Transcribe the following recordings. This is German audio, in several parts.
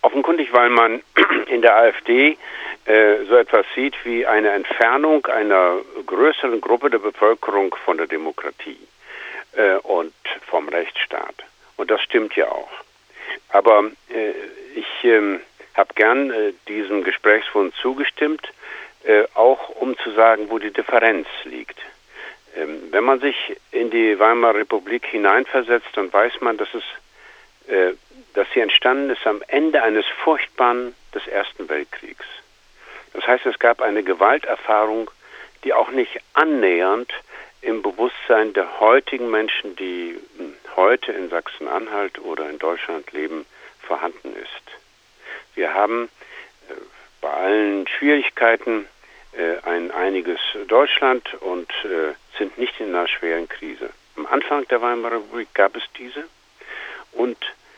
Offenkundig, weil man in der AfD so etwas sieht wie eine Entfernung einer größeren Gruppe der Bevölkerung von der Demokratie und vom Rechtsstaat. Und das stimmt ja auch. Aber ich habe gern diesem Gesprächsfonds zugestimmt, auch um zu sagen, wo die Differenz liegt. Wenn man sich in die Weimarer Republik hineinversetzt, dann weiß man, dass sie entstanden ist am Ende eines furchtbaren des Ersten Weltkriegs. Das heißt, es gab eine Gewalterfahrung, die auch nicht annähernd im Bewusstsein der heutigen Menschen, die heute in Sachsen-Anhalt oder in Deutschland leben, vorhanden ist. Wir haben bei allen Schwierigkeiten ein einiges Deutschland und sind nicht in einer schweren Krise. Am Anfang der Weimarer Republik gab es diese und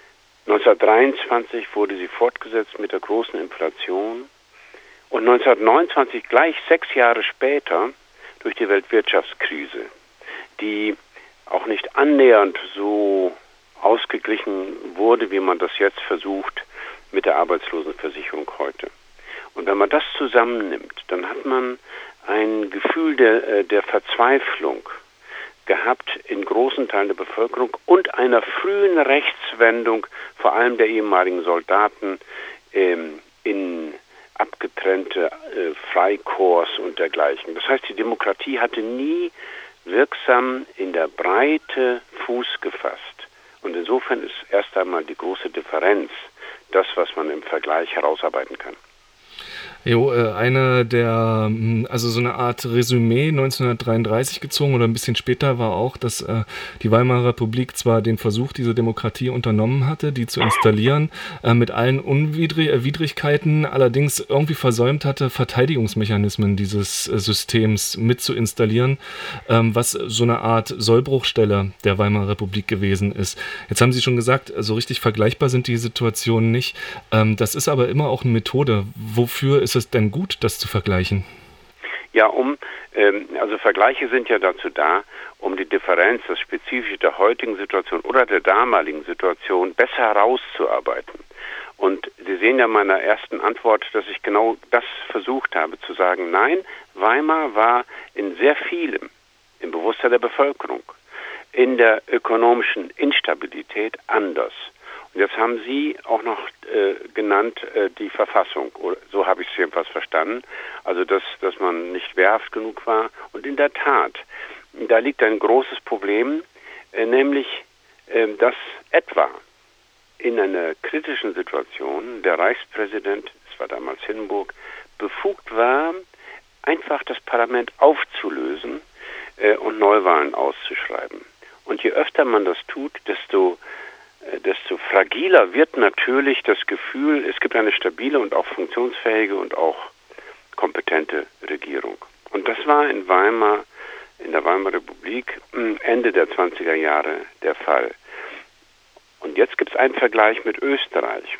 1923 wurde sie fortgesetzt mit der großen Inflation und 1929, gleich 6 Jahre später, durch die Weltwirtschaftskrise, die auch nicht annähernd so ausgeglichen wurde, wie man das jetzt versucht mit der Arbeitslosenversicherung heute. Und wenn man das zusammennimmt, dann hat man ein Gefühl der Verzweiflung gehabt in großen Teilen der Bevölkerung und einer frühen Rechtswendung, vor allem der ehemaligen Soldaten, in abgetrennte Freikorps und dergleichen. Das heißt, die Demokratie hatte nie wirksam in der Breite Fuß gefasst. Und insofern ist erst einmal die große Differenz das, was man im Vergleich herausarbeiten kann. Jo, also so eine Art Resümee 1933 gezogen oder ein bisschen später war auch, dass die Weimarer Republik zwar den Versuch, diese Demokratie unternommen hatte, die zu installieren, mit allen Widrigkeiten, allerdings irgendwie versäumt hatte, Verteidigungsmechanismen dieses Systems mit zu installieren, was so eine Art Sollbruchstelle der Weimarer Republik gewesen ist. Jetzt haben Sie schon gesagt, so richtig vergleichbar sind die Situationen nicht. Das ist aber immer auch eine Methode. Wofür ist es denn gut, das zu vergleichen? Ja, also Vergleiche sind ja dazu da, um die Differenz, das Spezifische der heutigen Situation oder der damaligen Situation besser herauszuarbeiten. Und Sie sehen ja meiner ersten Antwort, dass ich genau das versucht habe zu sagen. Nein, Weimar war in sehr vielem im Bewusstsein der Bevölkerung, in der ökonomischen Instabilität anders. Und jetzt haben Sie auch noch genannt die Verfassung, oder so habe ich es jedenfalls verstanden, also dass man nicht wehrhaft genug war. Und in der Tat, da liegt ein großes Problem, nämlich dass etwa in einer kritischen Situation der Reichspräsident, es war damals Hindenburg, befugt war, einfach das Parlament aufzulösen und Neuwahlen auszuschreiben. Und je öfter man das tut, desto fragiler wird natürlich das Gefühl, es gibt eine stabile und auch funktionsfähige und auch kompetente Regierung. Und das war in der Weimarer Republik Ende der 20er Jahre der Fall. Und jetzt gibt es einen Vergleich mit Österreich.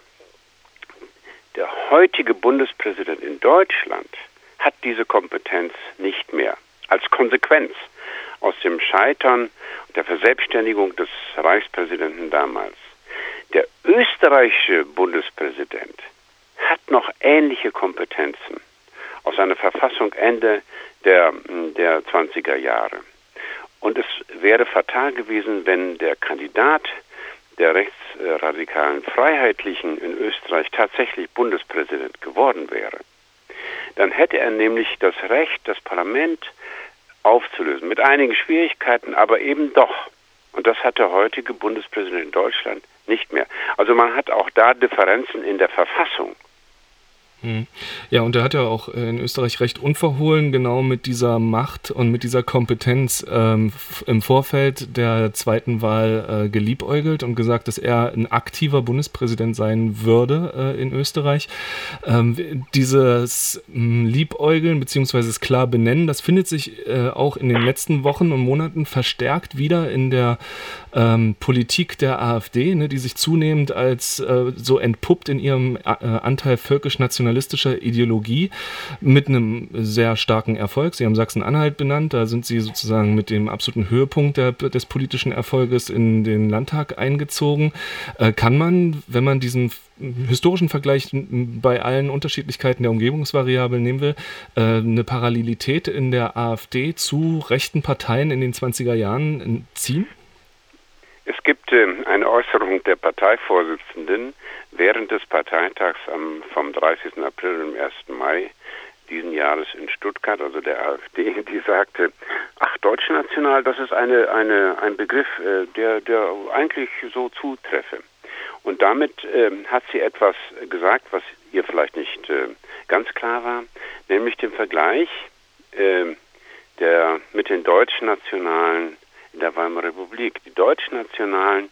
Der heutige Bundespräsident in Deutschland hat diese Kompetenz nicht mehr. Als Konsequenz aus dem Scheitern und der Verselbstständigung des Reichspräsidenten damals. Der österreichische Bundespräsident hat noch ähnliche Kompetenzen aus einer Verfassung Ende der 20er Jahre. Und es wäre fatal gewesen, wenn der Kandidat der rechtsradikalen Freiheitlichen in Österreich tatsächlich Bundespräsident geworden wäre. Dann hätte er nämlich das Recht, das Parlament aufzulösen. Mit einigen Schwierigkeiten, aber eben doch. Und das hat der heutige Bundespräsident in Deutschland nicht mehr. Also man hat auch da Differenzen in der Verfassung. Ja, und er hat ja auch in Österreich recht unverhohlen genau mit dieser Macht und mit dieser Kompetenz im Vorfeld der zweiten Wahl geliebäugelt und gesagt, dass er ein aktiver Bundespräsident sein würde in Österreich. Dieses Liebäugeln bzw. das klar benennen, das findet sich auch in den letzten Wochen und Monaten verstärkt wieder in der Politik der AfD, ne, die sich zunehmend als so entpuppt in ihrem Anteil völkisch-nationalistischer Ideologie mit einem sehr starken Erfolg. Sie haben Sachsen-Anhalt benannt, da sind sie sozusagen mit dem absoluten Höhepunkt des politischen Erfolges in den Landtag eingezogen. Kann man, wenn man diesen historischen Vergleich bei allen Unterschiedlichkeiten der Umgebungsvariablen nehmen will, eine Parallelität in der AfD zu rechten Parteien in den 20er Jahren ziehen? Es gibt eine Äußerung der Parteivorsitzenden während des Parteitags vom 30. April und 1. Mai diesen Jahres in Stuttgart, also der AfD, die sagte, ach, deutschnational, das ist ein Begriff, der eigentlich so zutreffe. Und damit hat sie etwas gesagt, was ihr vielleicht nicht ganz klar war, nämlich den Vergleich mit den Deutschnationalen in der Weimarer Republik. Die Deutschnationalen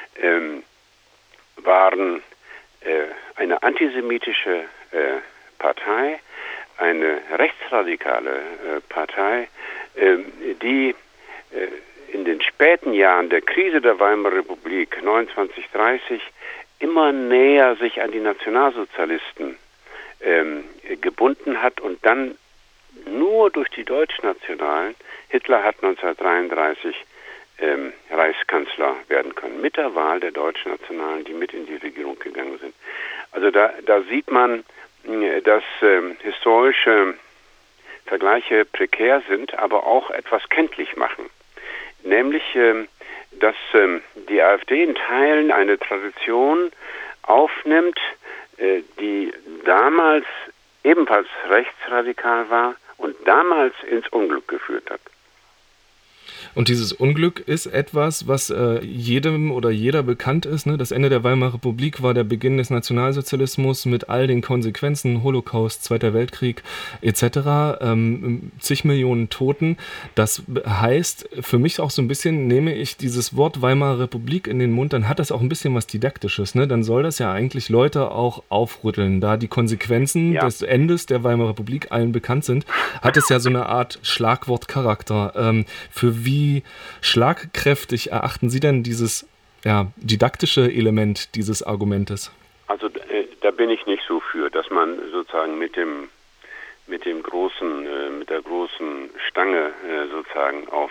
waren eine antisemitische Partei, eine rechtsradikale Partei, die in den späten Jahren der Krise der Weimarer Republik 29-30 immer näher sich an die Nationalsozialisten gebunden hat und dann nur durch die Deutschnationalen, Hitler hat 1933 Reichskanzler werden können, mit der Wahl der Deutschnationalen, die mit in die Regierung gegangen sind. Also da sieht man, dass historische Vergleiche prekär sind, aber auch etwas kenntlich machen. Nämlich, dass die AfD in Teilen eine Tradition aufnimmt, die damals ebenfalls rechtsradikal war und damals ins Unglück geführt hat. Und dieses Unglück ist etwas, was jedem oder jeder bekannt ist. Ne? Das Ende der Weimarer Republik war der Beginn des Nationalsozialismus mit all den Konsequenzen, Holocaust, Zweiter Weltkrieg etc., zig Millionen Toten. Das heißt, für mich auch so ein bisschen, nehme ich dieses Wort Weimarer Republik in den Mund, dann hat das auch ein bisschen was Didaktisches. Ne? Dann soll das ja eigentlich Leute auch aufrütteln. Da die Konsequenzen des Endes der Weimarer Republik allen bekannt sind, hat es ja so eine Art Schlagwortcharakter. Für wie schlagkräftig erachten Sie denn dieses didaktische Element dieses Argumentes? Also da bin ich nicht so für, dass man sozusagen mit der großen Stange sozusagen auf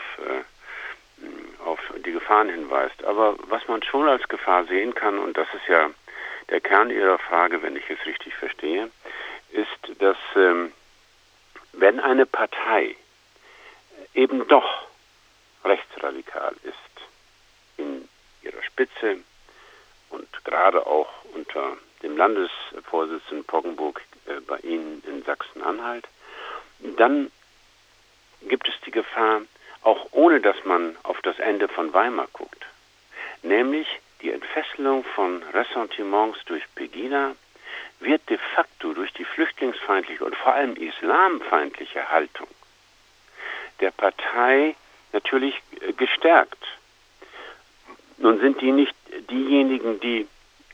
die Gefahren hinweist. Aber was man schon als Gefahr sehen kann, und das ist ja der Kern Ihrer Frage, wenn ich es richtig verstehe, ist, dass wenn eine Partei eben doch rechtsradikal ist in ihrer Spitze und gerade auch unter dem Landesvorsitzenden Poggenburg bei Ihnen in Sachsen-Anhalt, dann gibt es die Gefahr, auch ohne dass man auf das Ende von Weimar guckt, nämlich die Entfesselung von Ressentiments durch Pegida wird de facto durch die flüchtlingsfeindliche und vor allem islamfeindliche Haltung der Partei natürlich gestärkt. Nun sind die nicht diejenigen, die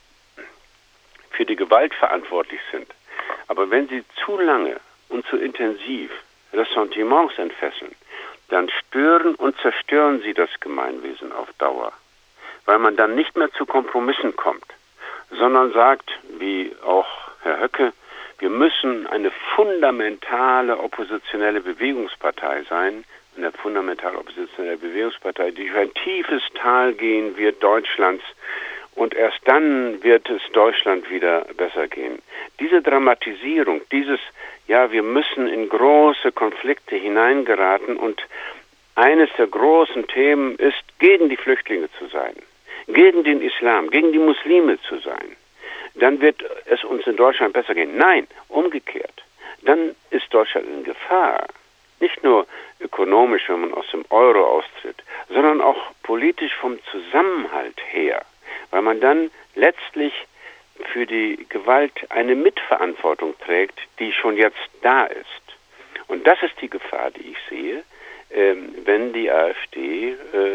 für die Gewalt verantwortlich sind. Aber wenn sie zu lange und zu intensiv Ressentiments entfesseln, dann stören und zerstören sie das Gemeinwesen auf Dauer. Weil man dann nicht mehr zu Kompromissen kommt, sondern sagt, wie auch Herr Höcke, wir müssen eine fundamentale oppositionelle Bewegungspartei sein, eine fundamentale oppositionelle Bewegungspartei, die durch ein tiefes Tal gehen wird Deutschlands und erst dann wird es Deutschland wieder besser gehen. Diese Dramatisierung, wir müssen in große Konflikte hineingeraten und eines der großen Themen ist, gegen die Flüchtlinge zu sein, gegen den Islam, gegen die Muslime zu sein. Dann wird es uns in Deutschland besser gehen. Nein, umgekehrt. Dann ist Deutschland in Gefahr. Nicht nur ökonomisch, wenn man aus dem Euro austritt, sondern auch politisch vom Zusammenhalt her, weil man dann letztlich für die Gewalt eine Mitverantwortung trägt, die schon jetzt da ist. Und das ist die Gefahr, die ich sehe, wenn die AfD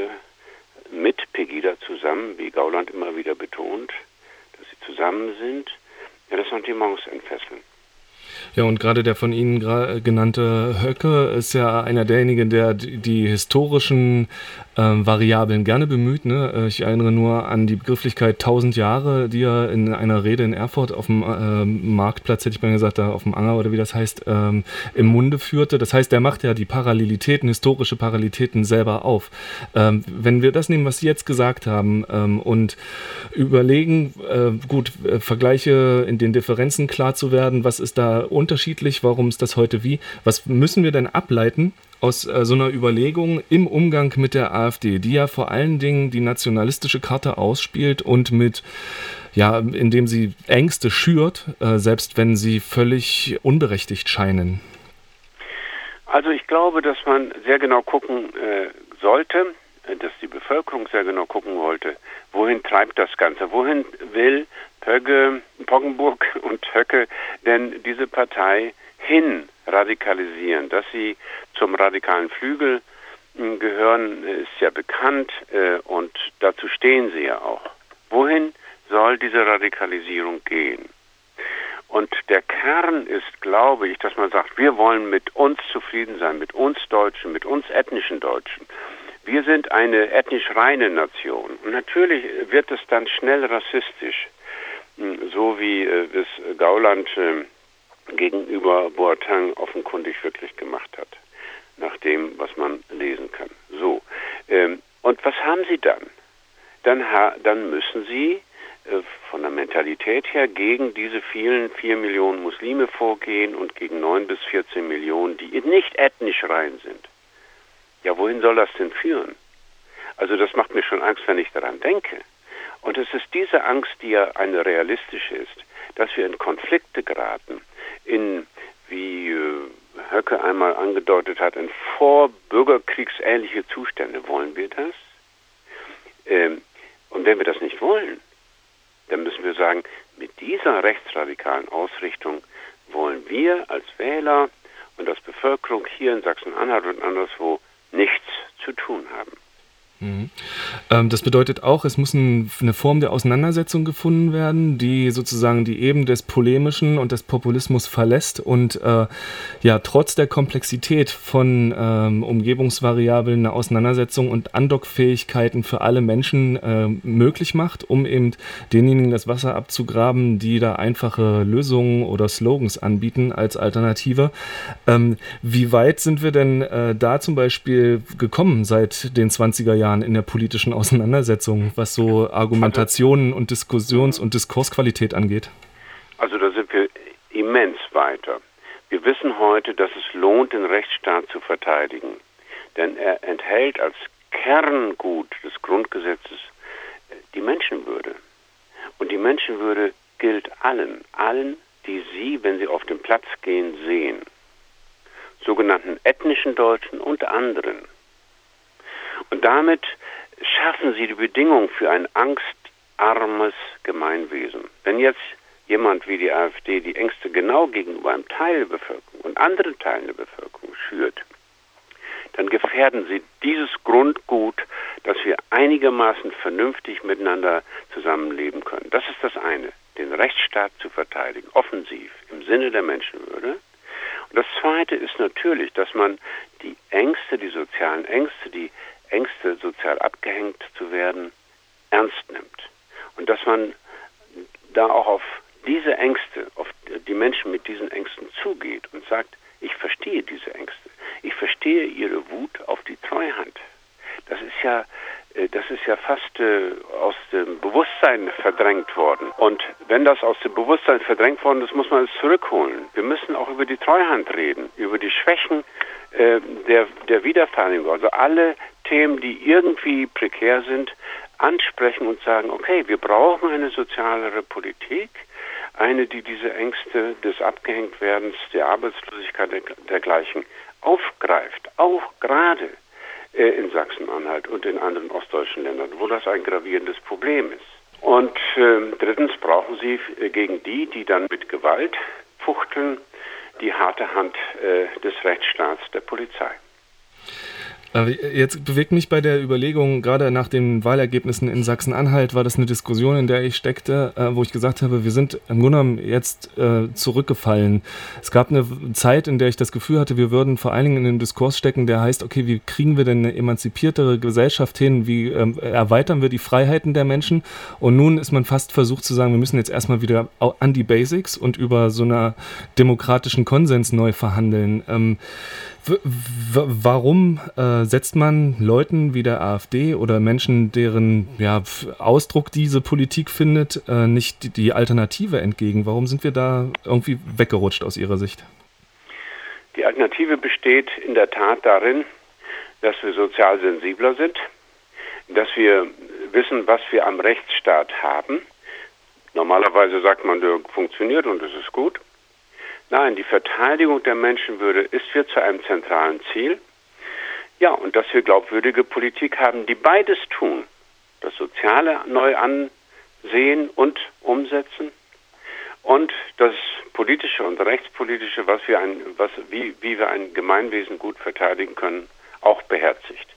mit Pegida zusammen, wie Gauland immer wieder betont, dass sie zusammen sind, Ressentiments entfesseln. Ja, und gerade der von Ihnen genannte Höcke ist ja einer derjenigen, der die historischen Variablen gerne bemüht. Ne? Ich erinnere nur an die Begrifflichkeit 1000 Jahre, die er in einer Rede in Erfurt auf dem Marktplatz, hätte ich mal gesagt, da auf dem Anger oder wie das heißt, im Munde führte. Das heißt, er macht ja die Parallelitäten, historische Parallelitäten selber auf. Wenn wir das nehmen, was Sie jetzt gesagt haben und überlegen, Vergleiche in den Differenzen klar zu werden, was ist da unterschiedlich, warum ist das heute wie, was müssen wir denn ableiten aus so einer Überlegung im Umgang mit der AfD, die ja vor allen Dingen die nationalistische Karte ausspielt und indem sie Ängste schürt, selbst wenn sie völlig unberechtigt scheinen? Also ich glaube, dass man sehr genau gucken sollte, dass die Bevölkerung sehr genau gucken wollte, wohin treibt das Ganze, wohin will Poggenburg und Höcke denn diese Partei hin radikalisieren. Dass sie zum radikalen Flügel gehören, ist ja bekannt und dazu stehen sie ja auch. Wohin soll diese Radikalisierung gehen? Und der Kern ist, glaube ich, dass man sagt, wir wollen mit uns zufrieden sein, mit uns Deutschen, mit uns ethnischen Deutschen. Wir sind eine ethnisch reine Nation. Und natürlich wird es dann schnell rassistisch, so wie es Gauland gegenüber Boateng offenkundig wirklich gemacht hat, nach dem, was man lesen kann. So. Und was haben Sie dann? Dann müssen Sie von der Mentalität her gegen diese vielen 4 Millionen Muslime vorgehen und gegen 9 bis 14 Millionen, die nicht ethnisch rein sind. Ja, wohin soll das denn führen? Also das macht mir schon Angst, wenn ich daran denke. Und es ist diese Angst, die ja eine realistische ist, dass wir in Konflikte geraten, wie Höcke einmal angedeutet hat, in vorbürgerkriegsähnliche Zustände. Wollen wir das? Und wenn wir das nicht wollen, dann müssen wir sagen, mit dieser rechtsradikalen Ausrichtung wollen wir als Wähler und als Bevölkerung hier in Sachsen-Anhalt und anderswo nichts zu tun haben. Das bedeutet auch, es muss eine Form der Auseinandersetzung gefunden werden, die sozusagen die Ebene des Polemischen und des Populismus verlässt und trotz der Komplexität von Umgebungsvariablen eine Auseinandersetzung und Andockfähigkeiten für alle Menschen möglich macht, um eben denjenigen das Wasser abzugraben, die da einfache Lösungen oder Slogans anbieten als Alternative. Wie weit sind wir denn da zum Beispiel gekommen seit den 20er Jahren in der politischen Auseinandersetzung, was so Argumentationen und Diskussions- und Diskursqualität angeht? Also da sind wir immens weiter. Wir wissen heute, dass es lohnt, den Rechtsstaat zu verteidigen. Denn er enthält als Kerngut des Grundgesetzes die Menschenwürde. Und die Menschenwürde gilt allen, die Sie, wenn Sie auf den Platz gehen, sehen. Sogenannten ethnischen Deutschen und anderen. Und damit schaffen sie die Bedingungen für ein angstarmes Gemeinwesen. Wenn jetzt jemand wie die AfD die Ängste genau gegenüber einem Teil der Bevölkerung und anderen Teilen der Bevölkerung schürt, dann gefährden sie dieses Grundgut, dass wir einigermaßen vernünftig miteinander zusammenleben können. Das ist das eine, den Rechtsstaat zu verteidigen, offensiv, im Sinne der Menschenwürde. Und das zweite ist natürlich, dass man die Ängste, die sozialen Ängste, die Ängste, sozial abgehängt zu werden, ernst nimmt. Und dass man da auch auf diese Ängste, auf die Menschen mit diesen Ängsten zugeht und sagt, ich verstehe diese Ängste. Ich verstehe ihre Wut auf die Treuhand. Das ist ja fast aus dem Bewusstsein verdrängt worden. Und wenn das aus dem Bewusstsein verdrängt worden ist, muss man es zurückholen. Wir müssen auch über die Treuhand reden, über die Schwächen der Wiedervereinigung. Also alle Themen, die irgendwie prekär sind, ansprechen und sagen, okay, wir brauchen eine sozialere Politik, eine, die diese Ängste des Abgehängtwerdens, der Arbeitslosigkeit dergleichen aufgreift, auch gerade in Sachsen-Anhalt und in anderen ostdeutschen Ländern, wo das ein gravierendes Problem ist. Und drittens brauchen sie gegen die dann mit Gewalt fuchteln, die harte Hand des Rechtsstaats, der Polizei. Jetzt bewegt mich bei der Überlegung, gerade nach den Wahlergebnissen in Sachsen-Anhalt war das eine Diskussion, in der ich steckte, wo ich gesagt habe, wir sind im Grunde genommen jetzt zurückgefallen. Es gab eine Zeit, in der ich das Gefühl hatte, wir würden vor allen Dingen in einem Diskurs stecken, der heißt, okay, wie kriegen wir denn eine emanzipiertere Gesellschaft hin, wie erweitern wir die Freiheiten der Menschen? Und nun ist man fast versucht zu sagen, wir müssen jetzt erstmal wieder an die Basics und über so einen demokratischen Konsens neu verhandeln. Warum setzt man Leuten wie der AfD oder Menschen, deren Ausdruck diese Politik findet, nicht die Alternative entgegen? Warum sind wir da irgendwie weggerutscht aus Ihrer Sicht? Die Alternative besteht in der Tat darin, dass wir sozial sensibler sind, dass wir wissen, was wir am Rechtsstaat haben. Normalerweise sagt man, der funktioniert und es ist gut. Nein, die Verteidigung der Menschenwürde ist für zu einem zentralen Ziel. Ja, und dass wir glaubwürdige Politik haben, die beides tun. Das Soziale neu ansehen und umsetzen und das Politische und Rechtspolitische, wie wir ein Gemeinwesen gut verteidigen können, auch beherzigt.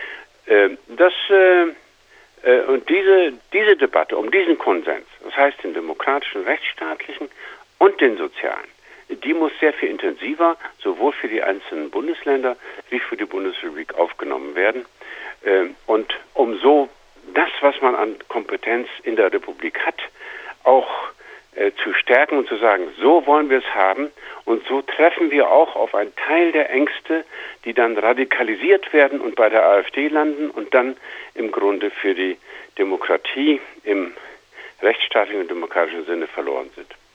Und diese Debatte um diesen Konsens, das heißt den demokratischen, rechtsstaatlichen und den sozialen, die muss sehr viel intensiver, sowohl für die einzelnen Bundesländer wie für die Bundesrepublik aufgenommen werden. Und um so das, was man an Kompetenz in der Republik hat, auch zu stärken und zu sagen, so wollen wir es haben und so treffen wir auch auf einen Teil der Ängste, die dann radikalisiert werden und bei der AfD landen und dann im Grunde für die Demokratie im rechtsstaatlichen und demokratischen Sinne verloren sind.